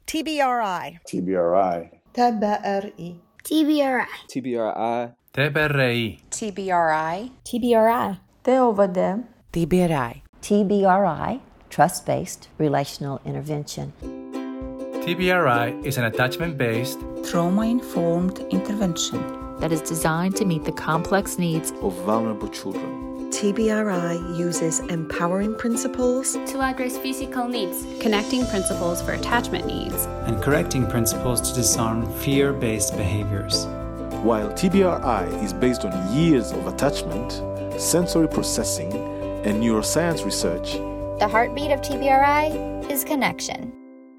TBRI. TBRI. TBRI. TBRI. TBRI. TBRI. TBRI. TBRI. TOVD. TBRI. TBRI, Trust-Based Relational Intervention. TBRI is an attachment-based, Trauma-informed intervention that is designed to meet the complex needs of vulnerable children. TBRI uses empowering principles to address physical needs, connecting principles for attachment needs, and correcting principles to disarm fear-based behaviors. While TBRI is based on years of attachment, sensory processing, and neuroscience research, the heartbeat of TBRI is connection.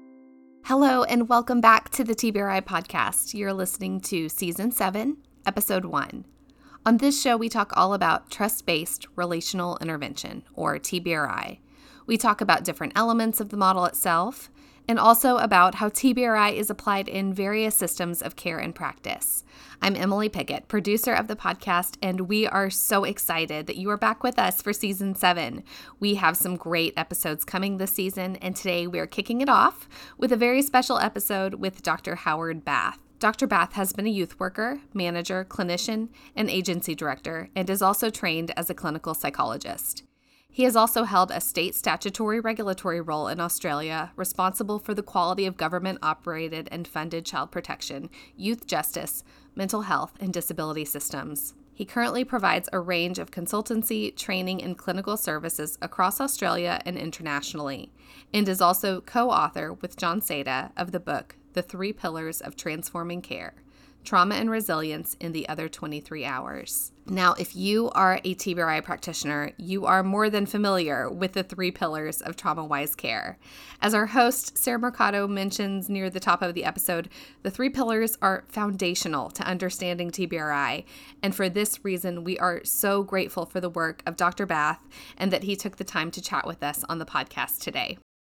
Hello, and welcome back to the TBRI podcast. You're listening to Season 7, Episode 1. On this show, we talk all about trust-based relational intervention, or TBRI. We talk about different elements of the model itself, and also about how TBRI is applied in various systems of care and practice. I'm Emily Pickett, producer of the podcast, and we are so excited that you are back with us for Season 7. We have some great episodes coming this season, and today we are kicking it off with a very special episode with Dr. Howard Bath. Dr. Bath has been a youth worker, manager, clinician, and agency director, and is also trained as a clinical psychologist. He has also held a state statutory regulatory role in Australia, responsible for the quality of government-operated and funded child protection, youth justice, mental health, and disability systems. He currently provides a range of consultancy, training, and clinical services across Australia and internationally, and is also co-author with John Seda of the book, The 3 Pillars of Transforming Care, Trauma and Resilience in the Other 23 Hours. Now, if you are a TBRI practitioner, you are more than familiar with the 3 pillars of trauma-wise care. As our host, Sarah Mercado, mentions near the top of the episode, the 3 pillars are foundational to understanding TBRI, and for this reason, we are so grateful for the work of Dr. Bath and that he took the time to chat with us on the podcast today.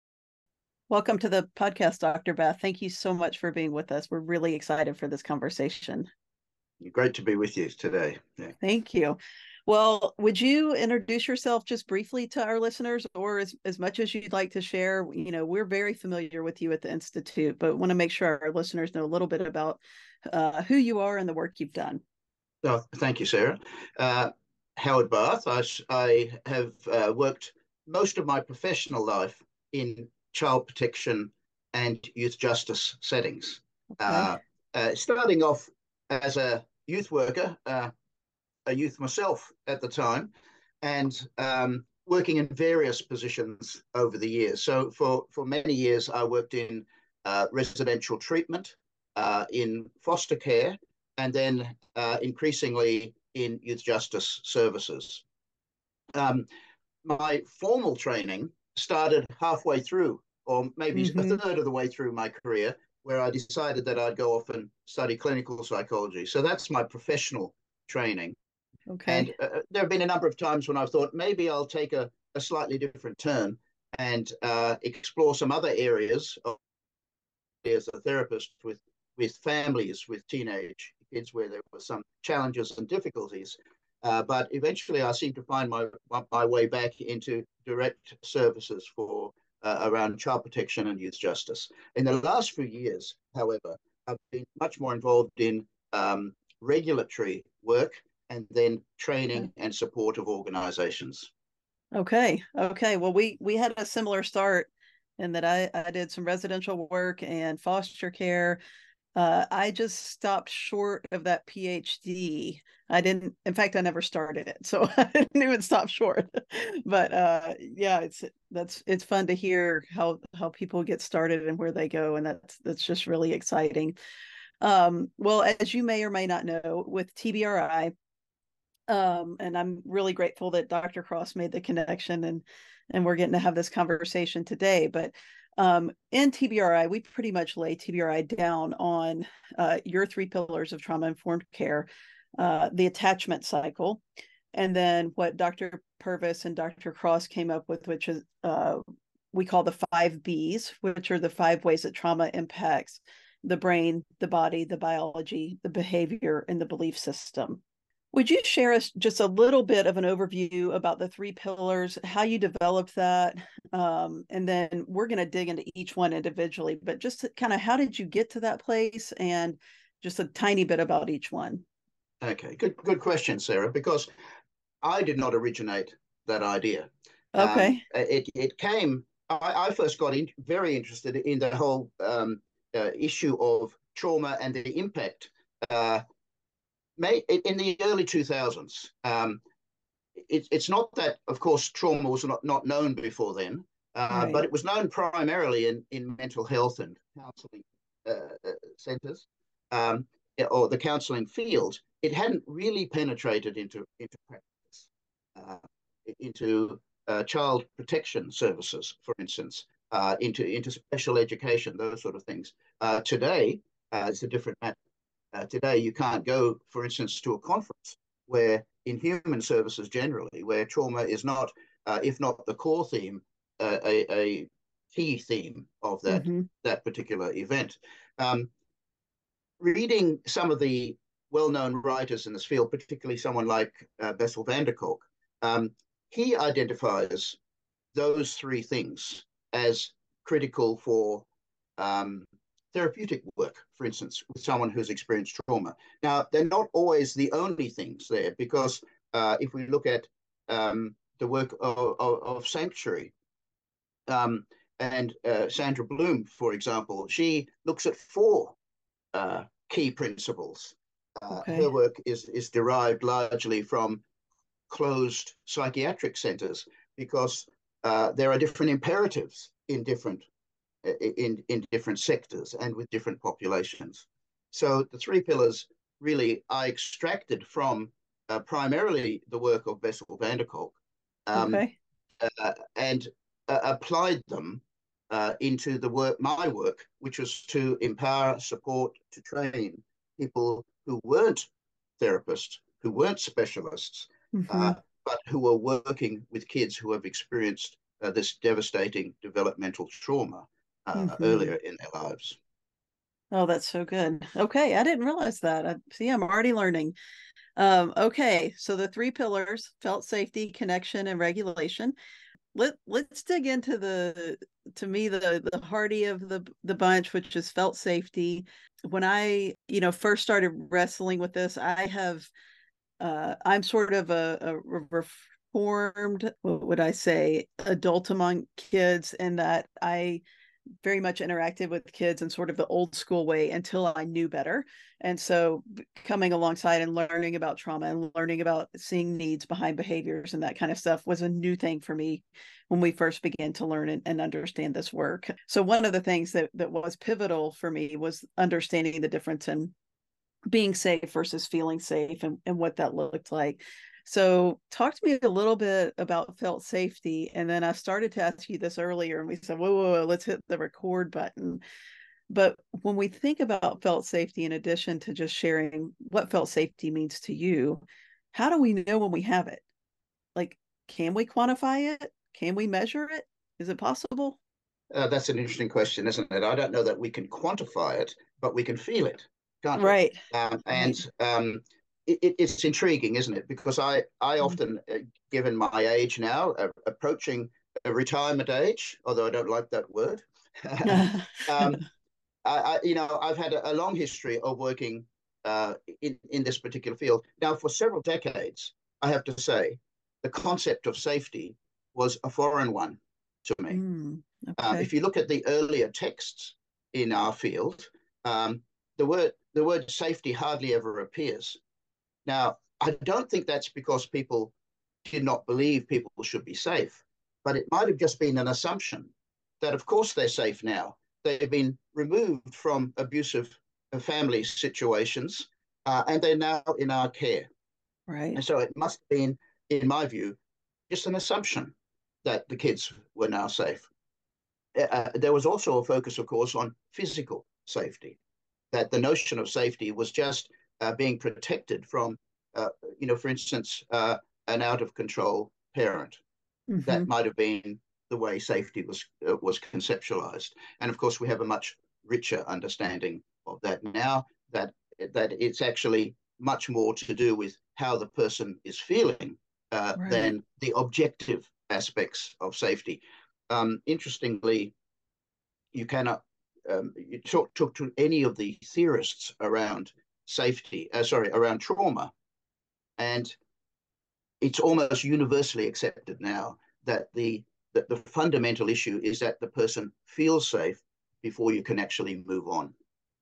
Welcome to the podcast, Dr. Bath. Thank you so much for being with us. We're really excited for this conversation. Great to be with you today. Yeah. Thank you. Well, would you introduce yourself just briefly to our listeners, or as much as you'd like to share? You know, we're very familiar with you at the Institute, but want to make sure our listeners know a little bit about who you are and the work you've done. Oh, thank you, Sarah. Howard Bath. I have worked most of my professional life in child protection and youth justice settings. Okay. Starting off as a youth worker, a youth myself at the time, and working in various positions over the years. So for many years, I worked in residential treatment, in foster care, and then increasingly in youth justice services. My formal training started halfway through, or maybe a third of the way through my career, where I decided that I'd go off and study clinical psychology. So that's my professional training. Okay. And there have been a number of times when I've thought maybe I'll take a slightly different turn and explore some other areas as a therapist with families, with teenage kids where there were some challenges and difficulties. But eventually I seem to find my way back into direct services for around child protection and youth justice. In the last few years, however, I've been much more involved in regulatory work and then training and support of organizations. Okay. Well, we had a similar start in that I did some residential work and foster care. I just stopped short of that PhD. In fact, I never started it. So I didn't even stop short. But yeah, it's fun to hear how people get started and where they go. And that's just really exciting. Well, as you may or may not know, with TBRI, and I'm really grateful that Dr. Cross made the connection and we're getting to have this conversation today. But in TBRI, we pretty much lay TBRI down on your 3 pillars of trauma-informed care, the attachment cycle, and then what Dr. Purvis and Dr. Cross came up with, which is we call the 5 Bs, which are the 5 ways that trauma impacts the brain, the body, the biology, the behavior, and the belief system. Would you share us just a little bit of an overview about the three pillars, how you developed that? And then we're going to dig into each one individually, but just kind of how did you get to that place and just a tiny bit about each one? Okay, good question, Sarah, because I did not originate that idea. Okay. It came, I first got very interested in the whole issue of trauma and the impact in the early 2000s. It's not that, of course, trauma was not known before then, Right. but it was known primarily in mental health and counseling centers, or the counseling field. It hadn't really penetrated into practice, into child protection services, for instance, into special education, those sort of things. Today, it's a different matter. Today, you can't go, for instance, to a conference where in human services generally, where trauma is not, if not the core theme, a key theme of that particular event. Reading some of the well-known writers in this field, particularly someone like Bessel van der Kolk, he identifies those three things as critical for therapeutic work, for instance, with someone who's experienced trauma. Now, they're not always the only things there, because if we look at the work of Sanctuary and Sandra Bloom, for example, she looks at four key principles. Her work is derived largely from closed psychiatric centers, because there are different imperatives in different sectors and with different populations. So the three pillars really I extracted from primarily the work of Bessel van der Kolk, and applied them into my work, which was to empower, support, to train people who weren't therapists, who weren't specialists, but who were working with kids who have experienced this devastating developmental trauma earlier in their lives. Oh, that's so good. Okay, I didn't realize that. See, I'm already learning. Okay, so the three pillars: felt safety, connection, and regulation. Let's dig into the hearty of the bunch, which is felt safety. When I first started wrestling with this, I'm sort of a reformed, what would I say, adult among kids, in that I very much interacted with kids in sort of the old school way until I knew better. And so coming alongside and learning about trauma and learning about seeing needs behind behaviors and that kind of stuff was a new thing for me when we first began to learn and understand this work. So one of the things that was pivotal for me was understanding the difference in being safe versus feeling safe and what that looked like. So talk to me a little bit about felt safety. And then I started to ask you this earlier and we said, whoa, let's hit the record button. But when we think about felt safety, in addition to just sharing what felt safety means to you, how do we know when we have it? Like, can we quantify it? Can we measure it? Is it possible? That's an interesting question, isn't it? I don't know that we can quantify it, but we can feel it, can't we? Right. It's intriguing, isn't it? Because I often, given my age now, approaching a retirement age, although I don't like that word, I've had a long history of working in this particular field. Now, for several decades, I have to say, the concept of safety was a foreign one to me. If you look at the earlier texts in our field, the word safety hardly ever appears. Now, I don't think that's because people did not believe people should be safe, but it might have just been an assumption that, of course, they're safe now. They've been removed from abusive family situations, and they're now in our care. Right. And so it must have been, in my view, just an assumption that the kids were now safe. There was also a focus, of course, on physical safety, that the notion of safety was just being protected from, for instance, an out-of-control parent. That might have been the way safety was conceptualized. And of course, we have a much richer understanding of that now, that it's actually much more to do with how the person is feeling than the objective aspects of safety. Interestingly, you cannot you talk to any of the theorists around around trauma, and it's almost universally accepted now that the fundamental issue is that the person feels safe before you can actually move on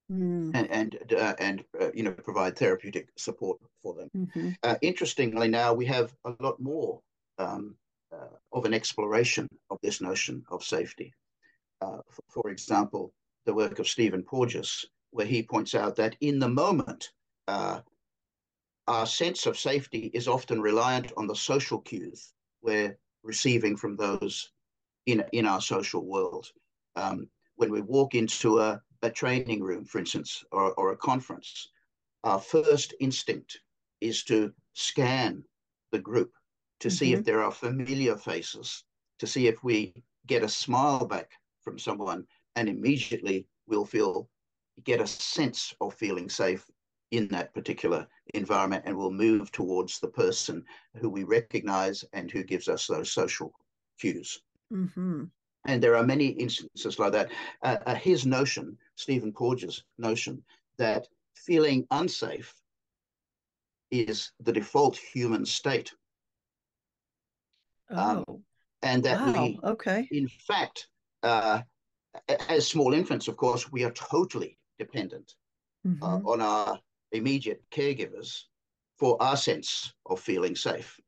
and provide therapeutic support for them. Interestingly, now we have a lot more of an exploration of this notion of safety. For example, the work of Stephen Porges, where he points out that in the moment, our sense of safety is often reliant on the social cues we're receiving from those in our social world. When we walk into a training room, for instance, or a conference, our first instinct is to scan the group to see if there are familiar faces, to see if we get a smile back from someone, and immediately we'll get a sense of feeling safe in that particular environment, and we'll move towards the person who we recognize and who gives us those social cues. And there are many instances like that. His notion, Stephen Porges' notion, that feeling unsafe is the default human state. And that we, in fact, as small infants, of course, we are totally dependent on our immediate caregivers for our sense of feeling safe.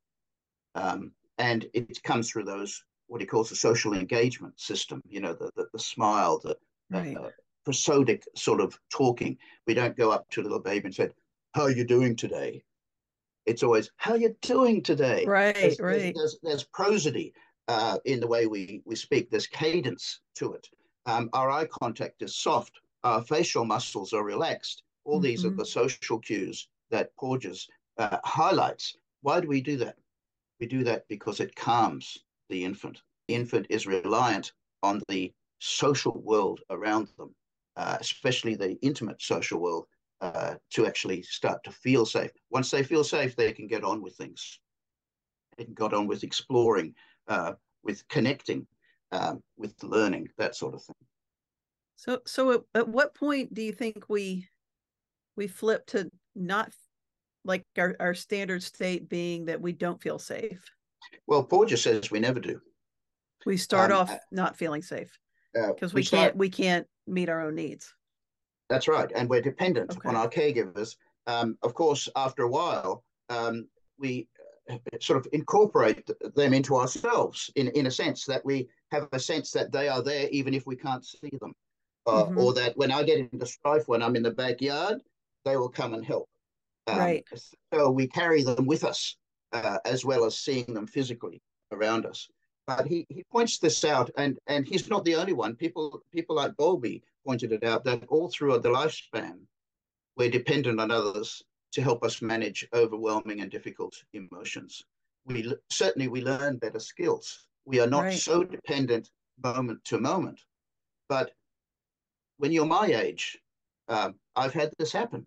And it comes through those, what he calls the social engagement system, the smile, the prosodic sort of talking. We don't go up to a little baby and say, "How are you doing today?" It's always, "How are you doing today?" There's prosody in the way we speak. There's cadence to it. Our eye contact is soft. Our facial muscles are relaxed. All these are the social cues that Porges highlights. Why do we do that? We do that because it calms the infant. The infant is reliant on the social world around them, especially the intimate social world, to actually start to feel safe. Once they feel safe, they can get on with things. They can get on with exploring, with connecting, with learning, that sort of thing. So at what point do you think we flip to not like our standard state being that we don't feel safe? Well, Porges says we never do. We start off not feeling safe because we can't meet our own needs. That's right, and we're dependent on our caregivers. Of course, after a while, we sort of incorporate them into ourselves in a sense that we have a sense that they are there even if we can't see them, or that when I get into strife when I'm in the backyard, they will come and help. So we carry them with us as well as seeing them physically around us. But he points this out, and he's not the only one. People like Bowlby pointed it out, that all throughout the lifespan, we're dependent on others to help us manage overwhelming and difficult emotions. We learn better skills. We are not so dependent moment to moment. But when you're my age, I've had this happen.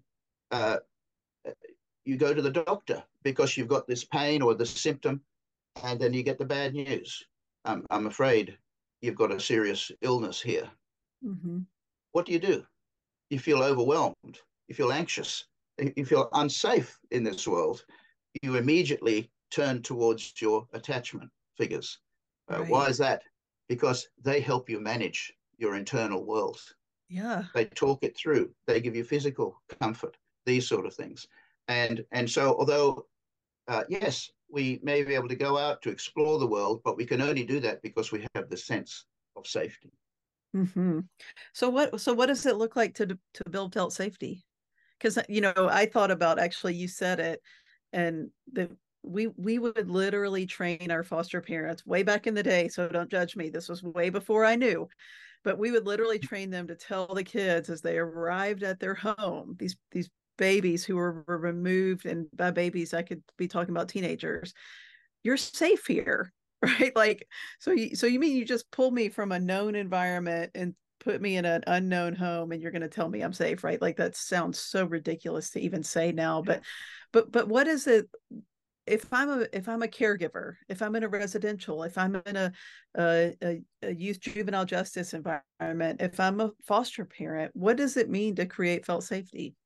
You go to the doctor because you've got this pain or this symptom, and then you get the bad news. I'm afraid you've got a serious illness here. What do? You feel overwhelmed. You feel anxious. You feel unsafe in this world. You immediately turn towards your attachment figures. Why is that? Because they help you manage your internal world. They talk it through. They give you physical comfort, these sort of things. And so although, yes, we may be able to go out to explore the world, but we can only do that because we have the sense of safety. So what does it look like to build felt safety? Because, I thought about, actually, you said it, and we would literally train our foster parents way back in the day. So don't judge me. This was way before I knew, but we would literally train them to tell the kids as they arrived at their home, these babies who were removed, and by babies I could be talking about teenagers, you're safe here, right? Like, so you mean you just pull me from a known environment and put me in an unknown home and you're going to tell me I'm safe, right? Like that sounds so ridiculous to even say now. But what is it? If I'm a caregiver, if I'm in a residential, if I'm in a youth juvenile justice environment, if I'm a foster parent, what does it mean to create felt safety?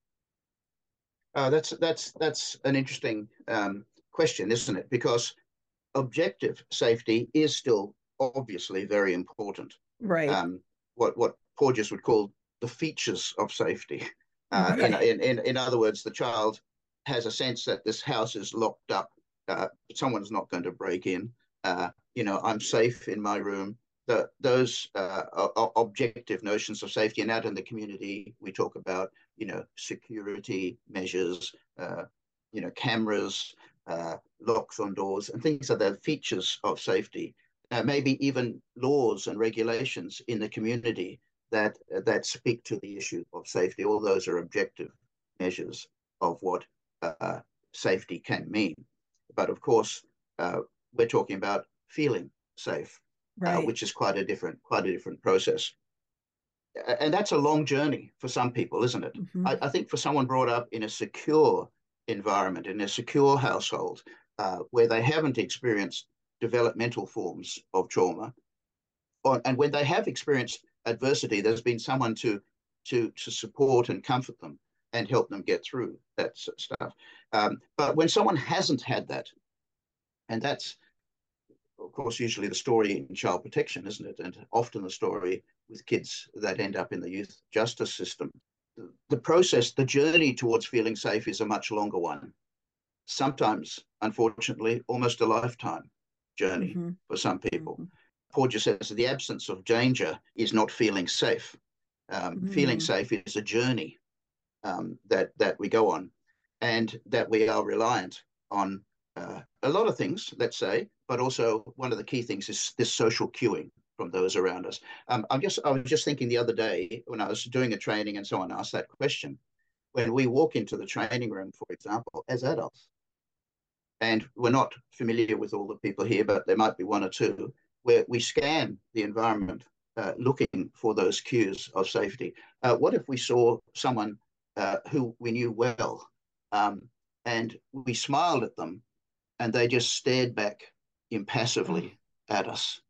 That's an interesting question, isn't it? Because objective safety is still obviously very important. Right. What Porges would call the features of safety. Right. In other words, the child has a sense that this house is locked up. Someone's not going to break in. I'm safe in my room. Those objective notions of safety, and out in the community, we talk about, security measures, cameras, locks on doors, and things like that, features of safety. Maybe even laws and regulations in the community that speak to the issue of safety. All those are objective measures of what safety can mean. But of course, we're talking about feeling safe, right. Which is quite a different process. And that's a long journey for some people, isn't it? Mm-hmm. I think for someone brought up in a secure environment, in a secure household, where they haven't experienced developmental forms of trauma, and when they have experienced adversity, there's been someone to support and comfort them and help them get through that stuff. But when someone hasn't had that, and that's, of course, usually the story in child protection, isn't it? And often the story with kids that end up in the youth justice system. The process, the journey towards feeling safe is a much longer one. Sometimes, unfortunately, almost a lifetime journey mm-hmm. for some people. Mm-hmm. Porges says the absence of danger is not feeling safe. Feeling safe is a journey that we go on, and that we are reliant on a lot of things, let's say, but also one of the key things is this social cueing from those around us. I was just thinking the other day when I was doing a training and someone asked that question, when we walk into the training room, for example, as adults, and we're not familiar with all the people here, but there might be one or two, where we scan the environment looking for those cues of safety. What if we saw someone who we knew well, and we smiled at them and they just stared back impassively at us?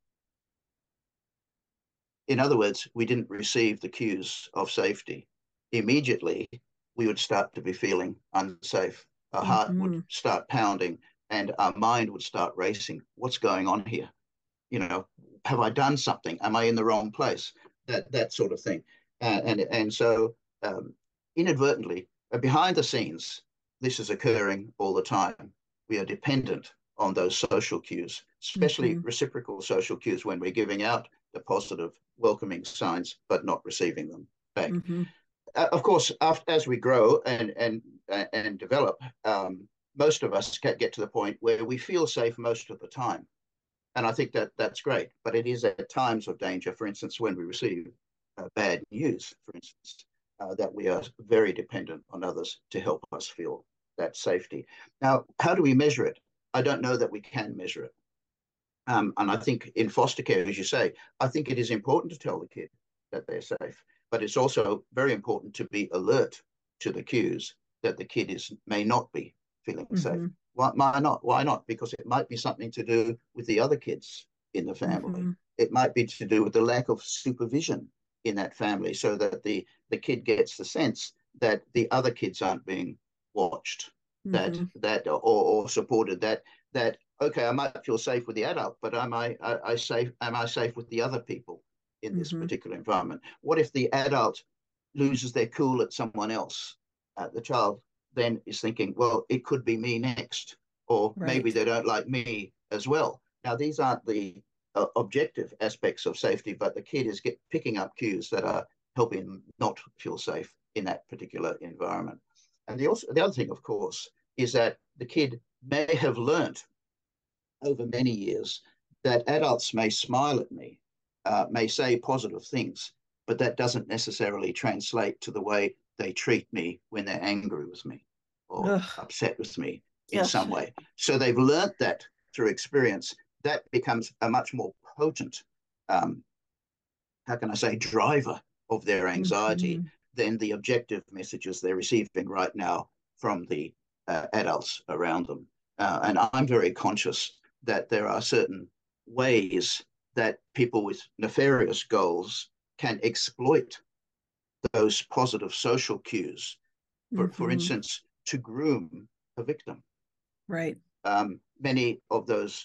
In other words, we didn't receive the cues of safety. Immediately, we would start to be feeling unsafe. Our heart would start pounding and our mind would start racing. What's going on here? Have I done something? Am I in the wrong place? That sort of thing. And so inadvertently, behind the scenes, this is occurring all the time. We are dependent on those social cues, especially reciprocal social cues, when we're giving out the positive, welcoming signs, but not receiving them back. Of course, as we grow and develop, most of us can get to the point where we feel safe most of the time. And I think that's great, but it is at times of danger, for instance, when we receive bad news, for instance, that we are very dependent on others to help us feel that safety. Now, how do we measure it? I don't know that we can measure it. And I think in foster care, as you say, I think it is important to tell the kid that they're safe, but it's also very important to be alert to the cues that the kid may not be feeling safe. Why not? Why not? Because it might be something to do with the other kids in the family. It might be to do with the lack of supervision in that family, so that the kid gets the sense that the other kids aren't being watched, or supported. That okay, I might feel safe with the adult, but am I safe with the other people in this particular environment? What if the adult loses their cool at someone else? The child then is thinking, well, it could be me next, or maybe they don't like me as well. Now, these aren't the objective aspects of safety, but the kid is picking up cues that are helping them not feel safe in that particular environment. And the other thing, of course, is that the kid may have learnt over many years that adults may smile at me, may say positive things, but that doesn't necessarily translate to the way they treat me when they're angry with me or upset with me in some way. So they've learnt that through experience. That becomes a much more potent how can I say, driver of their anxiety than the objective messages they're receiving right now from the adults around them. And I'm very conscious that there are certain ways that people with nefarious goals can exploit those positive social cues, for instance, to groom a victim. Right. Many of those,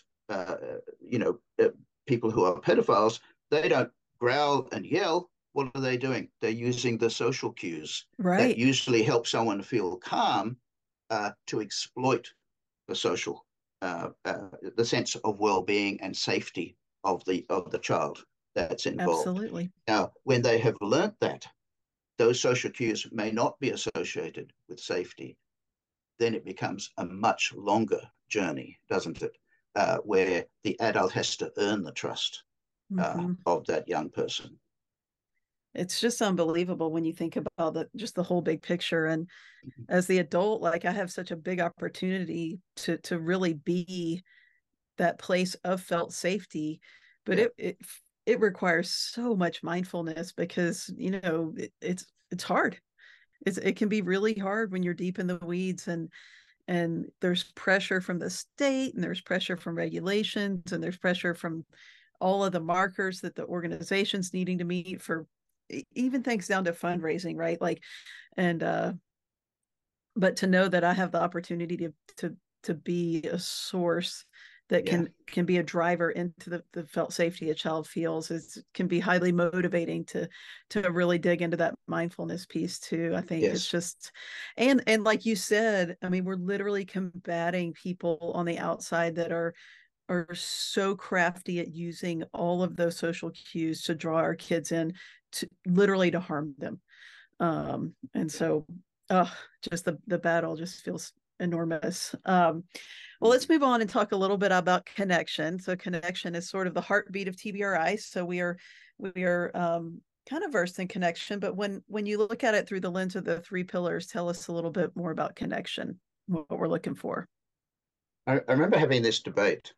people who are pedophiles, they don't growl and yell. What are they doing? They're using the social cues that usually help someone feel calm to exploit the social, the sense of well-being and safety of the child that's involved. Absolutely. Now, when they have learnt that those social cues may not be associated with safety, then it becomes a much longer journey, doesn't it? Where the adult has to earn the trust of that young person. It's just unbelievable when you think about just the whole big picture. And as the adult, like, I have such a big opportunity to really be that place of felt safety, but it requires so much mindfulness because, it's hard. It can be really hard when you're deep in the weeds, and there's pressure from the state, and there's pressure from regulations, and there's pressure from all of the markers that the organization's needing to meet for even things down to fundraising, right? Like, and but to know that I have the opportunity to be a source that can be a driver into the felt safety a child feels can be highly motivating to really dig into that mindfulness piece too. I think it's just, and like you said, I mean, we're literally combating people on the outside that are so crafty at using all of those social cues to draw our kids in to literally to harm them. And so just the battle just feels enormous. Well, let's move on and talk a little bit about connection. So connection is sort of the heartbeat of TBRI. So we are kind of versed in connection, but when you look at it through the lens of the 3 pillars, tell us a little bit more about connection, what we're looking for. I remember having this debate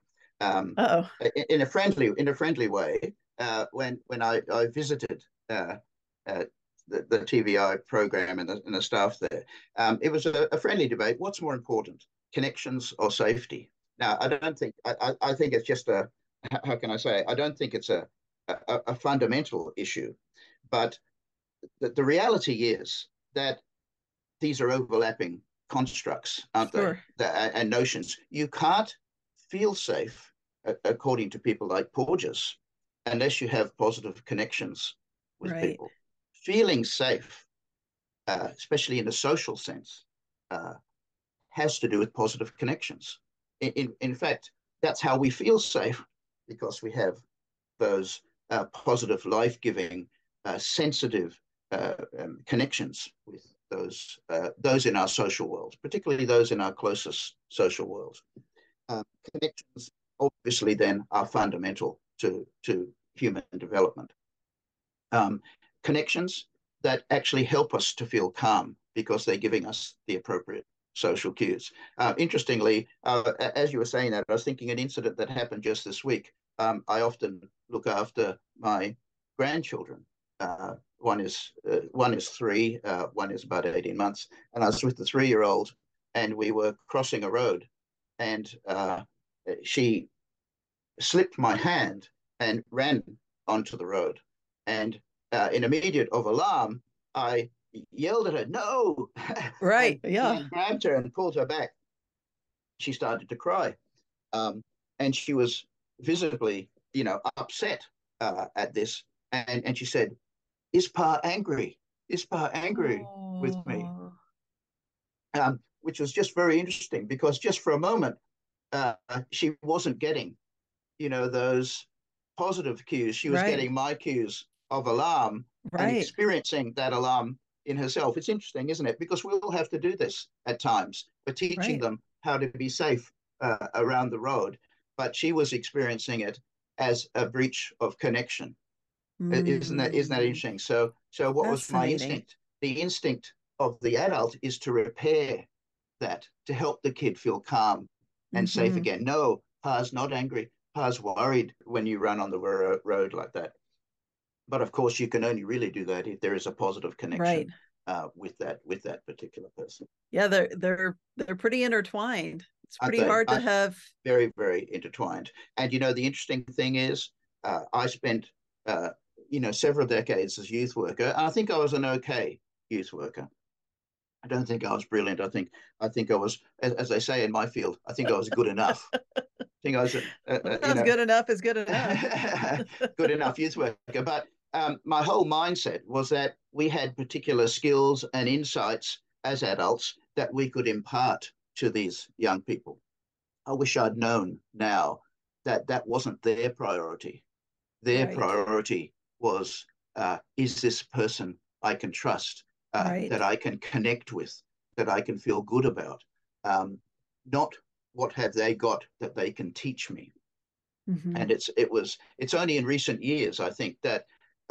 in a friendly way when I visited the TBI program and the staff there. It was a friendly debate. What's more important, connections or safety? Now, I don't think, I think it's just how can I say, I don't think it's a fundamental issue, but the reality is that these are overlapping constructs, aren't they? And notions. You can't feel safe, according to people like Porges, unless you have positive connections with people. Feeling safe, especially in a social sense, has to do with positive connections. In fact, that's how we feel safe, because we have those positive, life-giving, sensitive connections with those in our social world, particularly those in our closest social world. Connections, obviously, then are fundamental to human development. Connections that actually help us to feel calm because they're giving us the appropriate social cues. Interestingly, as you were saying that, I was thinking an incident that happened just this week. I often look after my grandchildren. One is 3, one is about 18 months, and I was with the 3-year-old, and we were crossing a road, and she slipped my hand and ran onto the road, and in immediate alarm, I yelled at her, "No!" Right, and grabbed her and pulled her back. She started to cry, and she was visibly, upset at this. And she said, "Is Pa angry? Is Pa angry with me?" Which was just very interesting, because just for a moment, she wasn't getting, those positive cues. She was getting my cues of alarm and experiencing that alarm in herself. It's interesting, isn't it? Because we all have to do this at times. We're teaching them how to be safe around the road, but she was experiencing it as a breach of connection. Isn't that interesting? So what was my instinct? The instinct of the adult is to repair that, to help the kid feel calm and safe again. No, Pa's not angry. Pa's worried when you run on the road like that. But of course, you can only really do that if there is a positive connection right. With that particular person. Yeah, they're pretty intertwined. It's pretty hard to have. Very, very intertwined. And the interesting thing is, I spent several decades as youth worker, and I think I was an okay youth worker. I don't think I was brilliant. I think I was, as they say in my field, I think I was good enough. I think I was, good enough is good enough. Good enough youth worker. But my whole mindset was that we had particular skills and insights as adults that we could impart to these young people. I wish I'd known now that that wasn't their priority. Their priority was, is this person I can trust, that I can connect with, that I can feel good about, not what have they got that they can teach me. Mm-hmm. And it's only in recent years, I think, that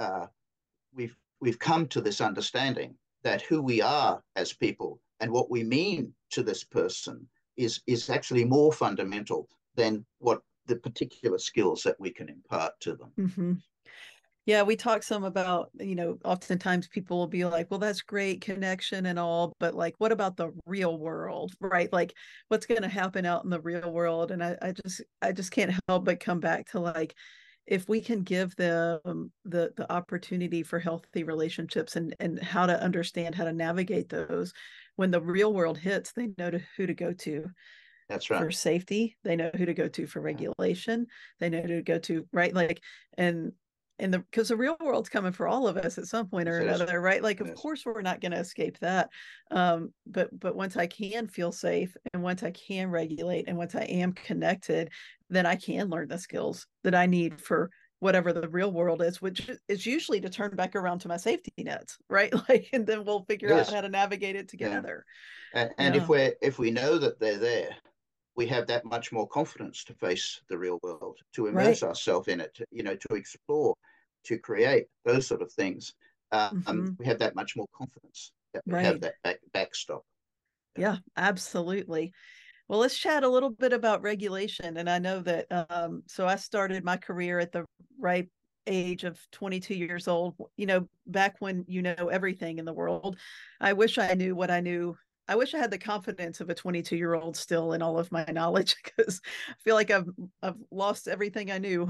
we've come to this understanding that who we are as people and what we mean to this person is actually more fundamental than what the particular skills that we can impart to them. Mm-hmm. Yeah, we talk some about, oftentimes people will be like, well, that's great connection and all, but like, what about the real world, right? Like, what's going to happen out in the real world? And I just can't help but come back to like, if we can give them the opportunity for healthy relationships and how to understand how to navigate those, when the real world hits, they know who to go to. That's right. For safety, they know who to go to for regulation. They know who to go to, right? Like, because the real world's coming for all of us at some point or another, right? Like, of course, we're not going to escape that. But once I can feel safe, and once I can regulate, and once I am connected, then I can learn the skills that I need for whatever the real world is, which is usually to turn back around to my safety nets, right? Like, and then we'll figure out how to navigate it together. Yeah. And if we know that they're there, we have that much more confidence to face the real world, to immerse ourselves in it, to explore, to create those sort of things. We have that much more confidence that we have that backstop. Yeah, absolutely. Well, let's chat a little bit about regulation. And I know that, so I started my career at the ripe age of 22 years old, back when everything in the world. I wish I knew what I knew. I wish I had the confidence of a 22-year-old still in all of my knowledge, because I feel like I've lost everything I knew.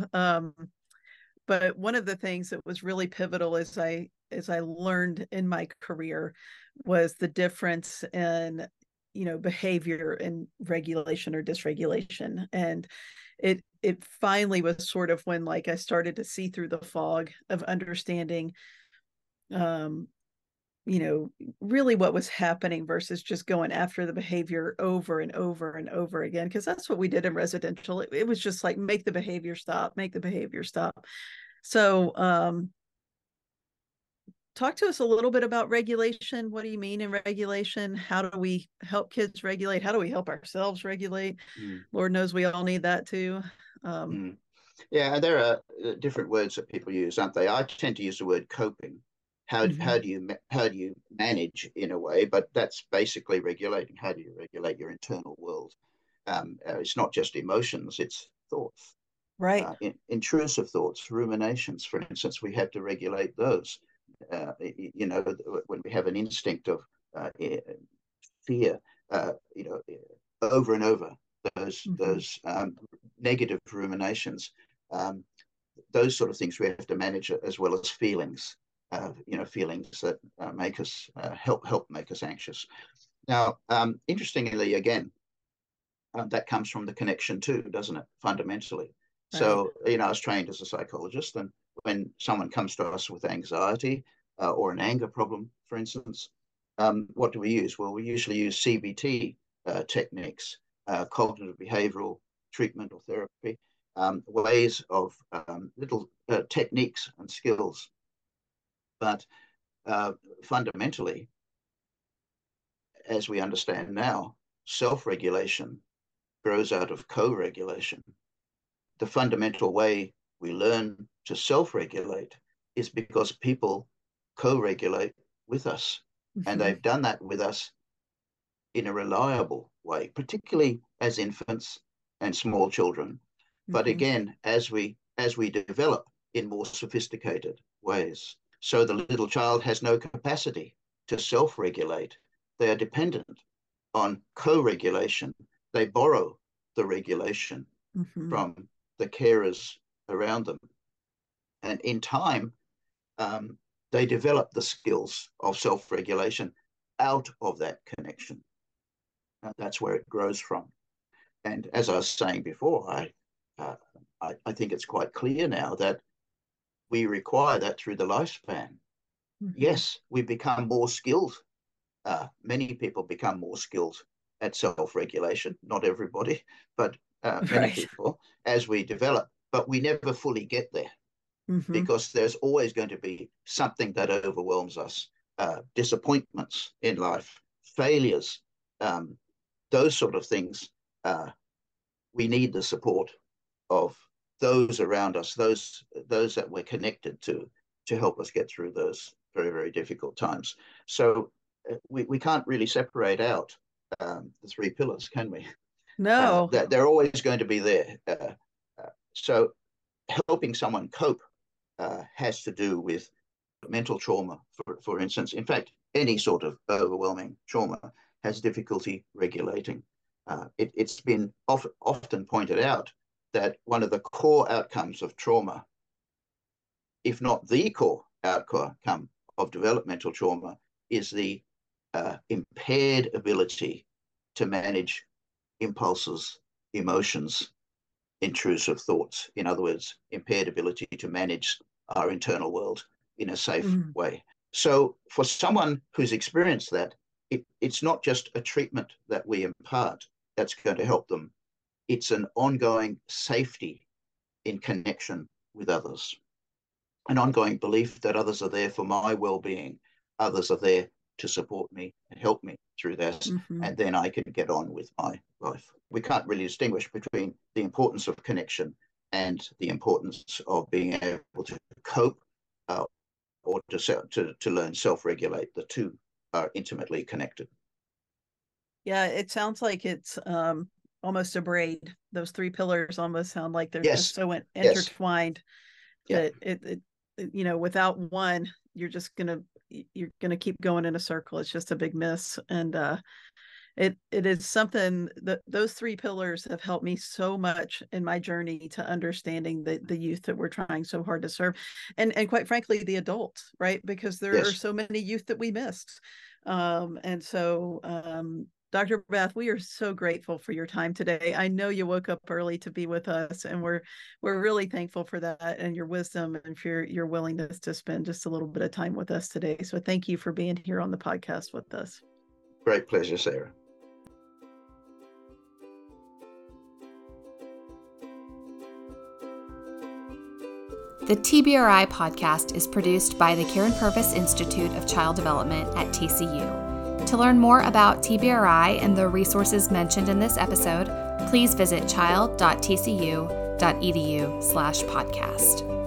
But one of the things that was really pivotal as I learned in my career was the difference in, behavior and regulation or dysregulation. And it finally was sort of when like I started to see through the fog of understanding really what was happening versus just going after the behavior over and over and over again. Because that's what we did in residential. It was just like, make the behavior stop. So talk to us a little bit about regulation. What do you mean in regulation? How do we help kids regulate? How do we help ourselves regulate? Lord knows we all need that too. Yeah, there are different words that people use, aren't they? I tend to use the word coping. How do you manage in a way? But that's basically regulating. How do you regulate your internal world? It's not just emotions; it's thoughts. Right. Intrusive thoughts, ruminations, for instance. We have to regulate those. When we have an instinct of fear, over and over, those negative ruminations, those sort of things we have to manage, as well as feelings. Feelings that make us help make us anxious. Now, interestingly, again, that comes from the connection too, doesn't it? Fundamentally. Right. So, I was trained as a psychologist, and when someone comes to us with anxiety or an anger problem, for instance, what do we use? Well, we usually use CBT techniques, cognitive behavioral treatment or therapy, ways of little techniques and skills. But fundamentally, as we understand now, self-regulation grows out of co-regulation. The fundamental way we learn to self-regulate is because people co-regulate with us. And they've done that with us in a reliable way, particularly as infants and small children. But again, as we develop in more sophisticated ways. So the little child has no capacity to self-regulate. They are dependent on co-regulation. They borrow the regulation from the carers around them. And in time, they develop the skills of self-regulation out of that connection. That's where it grows from. And as I was saying before, I think it's quite clear now that we require that through the lifespan. Yes, we become more skilled. Many people become more skilled at self-regulation. Not everybody, but many people as we develop. But we never fully get there because there's always going to be something that overwhelms us. Disappointments in life, failures, those sort of things. We need the support of those around us, those that we're connected to help us get through those very, very difficult times. So we can't really separate out the three pillars, can we? No. They're always going to be there. So helping someone cope has to do with mental trauma, for instance. In fact, any sort of overwhelming trauma has difficulty regulating. It's been often pointed out that one of the core outcomes of trauma, if not the core outcome of developmental trauma, is the impaired ability to manage impulses, emotions, intrusive thoughts. In other words, impaired ability to manage our internal world in a safe way. So for someone who's experienced that, it's not just a treatment that we impart that's going to help them. It's an ongoing safety in connection with others, an ongoing belief that others are there for my well-being, others are there to support me and help me through this, and then I can get on with my life. We can't really distinguish between the importance of connection and the importance of being able to cope or to learn self-regulate. The two are intimately connected. Yeah, it sounds like it's almost a braid. Those three pillars almost sound like they're just so intertwined. Yeah. It without one, you're gonna keep going in a circle. It's just a big miss. And it is something that those three pillars have helped me so much in my journey to understanding the youth that we're trying so hard to serve, and quite frankly the adults, right? Because there are so many youth that we missed. Dr. Beth, we are so grateful for your time today. I know you woke up early to be with us, and we're really thankful for that and your wisdom and for your willingness to spend just a little bit of time with us today. So thank you for being here on the podcast with us. Great pleasure, Sarah. The TBRI podcast is produced by the Karen Purvis Institute of Child Development at TCU. To learn more about TBRI and the resources mentioned in this episode, please visit child.tcu.edu/podcast.